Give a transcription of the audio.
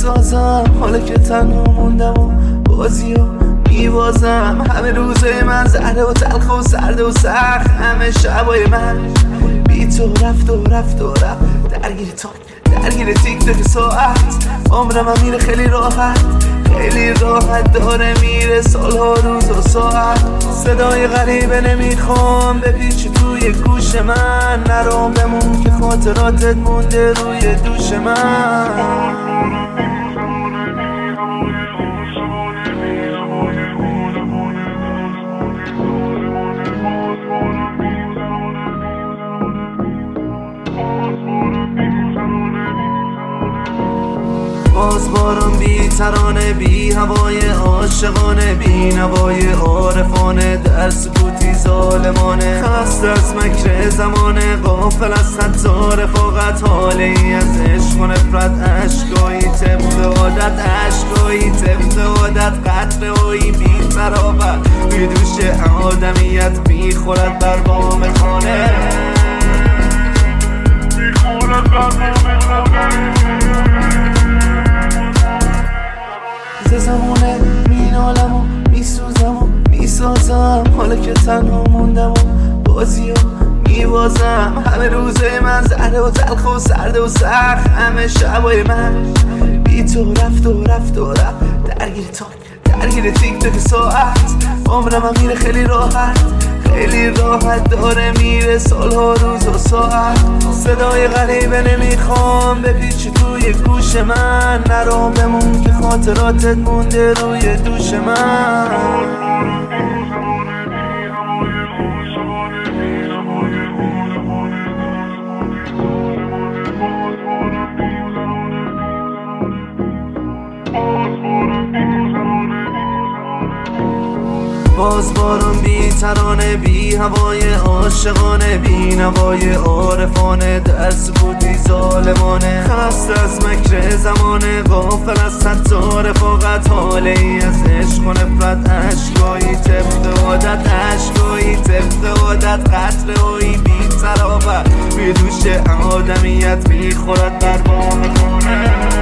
میسازم، حالا که تنها موندم و بازی رو میبازم. همه روزای من زهره و تلخ و سرد و سخت، همه شبای من بی تو رفت و رفت و رفت. درگیر تیک تاک ساعت، عمرم هم میره خیلی راحت، خیلی راحت داره میره سالها روز و ساعت. صدای غریبه نمیخوام بپیچ توی گوش من، نرام بمون که خاطراتت مونده روی دوش من. باز باران بی ترانه، بی هوای عاشقانه، بی نوای عارفانه، در سکوتی ظالمانه. خسته از مکر زمانه، غافل از حتی رفاقت، حاله ای از عشق و نفرت، عشقایی طبق عادت، عشقایی طبق عادت، قطره هایی بی ترابت روی دوش آدمیت میخورد بر بام خانه، میخورد بر بام خانه. زمونه مینالم و میسوزم و میسازم، حالا که تنها موندم و بازی رو میبازم. همه روزای من زهره و تلخ و سرد و سخت، همه شبای من بی تو رفت و رفت و رفت. درگیر تیک تاک ساعت، عمرم هم میره خیلی راحت، خیلی راحت داره میره سالها روز و ساعت. صدای غریبه نمیخوام بپیچ توی گوش من، نرام بمون که خاطراتت مونده روی دوش من. باز باران بی ترانه، بی هوای عاشقانه، بی نوای عارفانه، در سکوتی ظالمانه. خسته از مکر زمانه، غافل از حتی رفاقت، حاله ای از عشق و نفرت، عشقایی طبق عادت، عشقایی طبق عادت، قطره هایی بی ترابت روی دوش آدمیت میخورد بر بام خانه.